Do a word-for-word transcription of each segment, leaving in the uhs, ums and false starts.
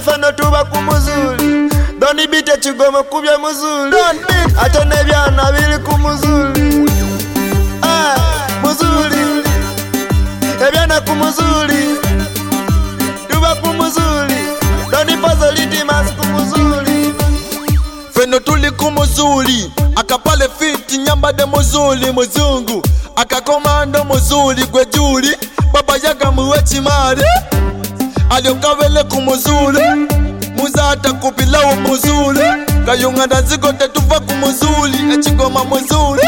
fano tuba kumuzuli. Doni bite chigoma kubya muzuli. Ate nebyana bili kumuzuli. Ah, muzuli. Ebyana kumuzuli. Tuba kumuzuli. Doni fazoliti mas kumuzuli. Feno tuli kumuzuli. Akapale fiti nyamba de muzuli muzungu. Akakomando muzuli gwe juli. Baba yaga muwechi mare. Aliokavele kumuzuli. Muzata kupilawo muzuli. Kayunga danziko tetuva kumuzuli. Echigoma muzuli.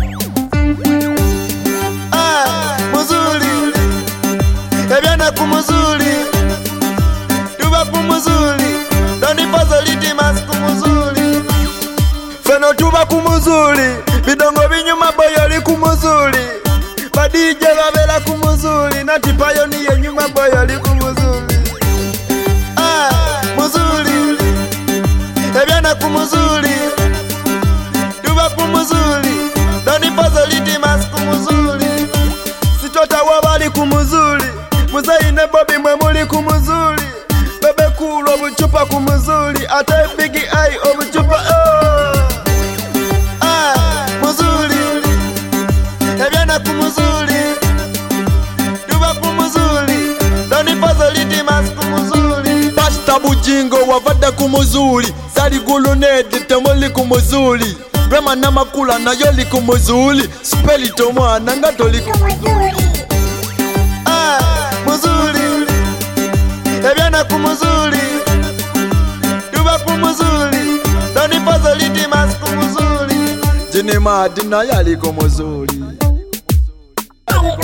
Ah, muzuli. Ebyana kumuzuli. Tuba kumuzuli. Doni fazoliti mas kumuzuli. Feno tuba kumuzuli. Bidongo binyuma boyoli kumuzuli. Badije babela kumuzuli. Nati payoni ye nyuma boyoli kumuzuli. Ah, muzuli. Ebyana kumuzuli. Tuba kumuzuli. Doni fazoliti mas kumuzuli. Sitota wabali kumuzuli. Muzaine bobi mwe muli kumuzuli. Bebe cool obuchupa kumuzuli. Ate bigi eye obuchupa oh. Ah, muzuli. Ebyana kumuzuli. Tuba kumuzuli. Doni fazoliti mas kumuzuli. Pasta bujingo wavada kumuzuli. Sali gulunedi temoli kumuzuli. Rema na makula na yoli kumuzuli. Speli tomwana ngatoli kumuzuli. Ah, muzuli. Ebyana kumuzuli. Tuba kumuzuli. Doni fazoliti mas kumuzuli. Jini madi na yali kumuzuli.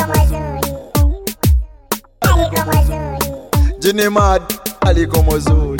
Jini madi ali kumuzuli.